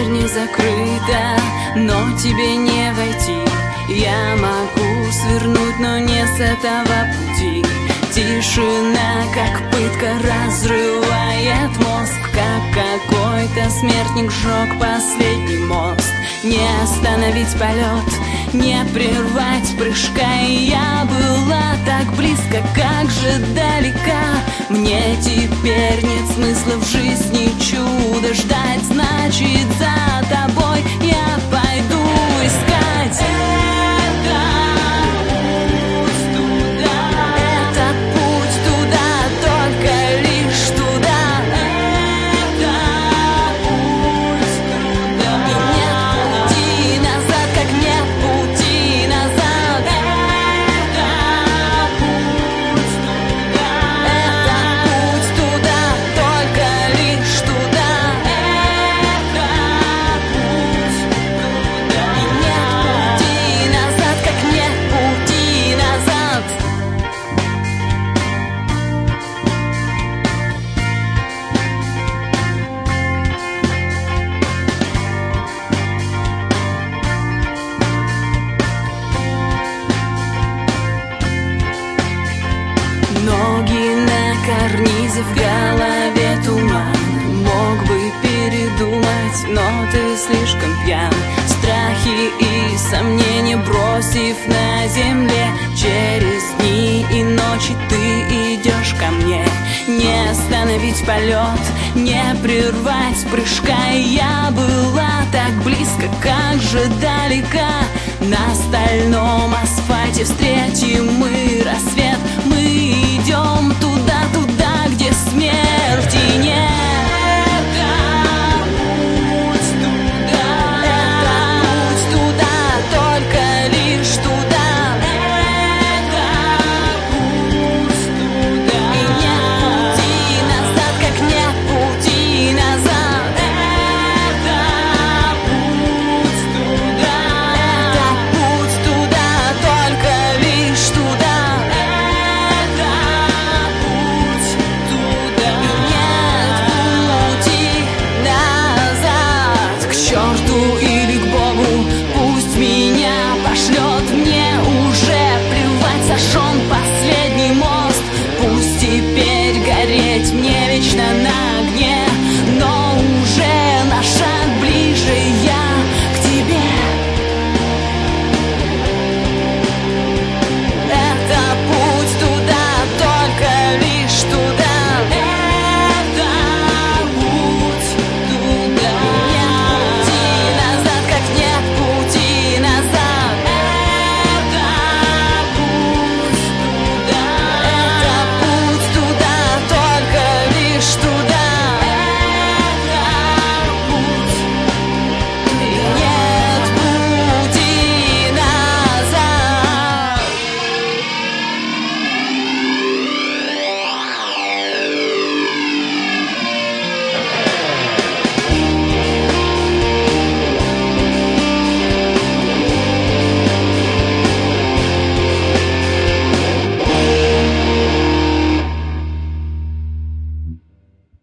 дверь не закрыта, но тебе не войти. Я могу свернуть, но не с этого пути. Тишина, как пытка, разрывает мозг, как какой-то смертник сжег последний мост. Не остановить полет, не прервать прыжка. И я была так близко, как же далека. Мне теперь нет смысла в жизни чудо ждать. Значит, за тобой я пойду искать. Ноги на карнизе, в голове туман. Мог бы передумать, но ты слишком пьян. Страхи и сомнения бросив на земле, через дни и ночи ты идешь ко мне. Не остановить полет, не прервать прыжка. И я была так близко, как же далека. На стальном асфальте встретим мы рассвет. Мы идем туда, туда, где смерти нет. Или к Богу, пусть меня пошлет. Мне уже плевать, сожжен последний мост. Пусть теперь гореть мне вечно.